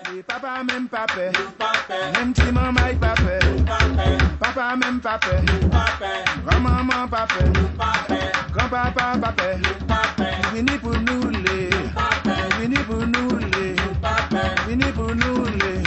Papa même papa, même petit maman et papa, papa même papa, grand-maman papa, grand-papa papa, vini pour nous les, vini pour nous les, vini pour nous les.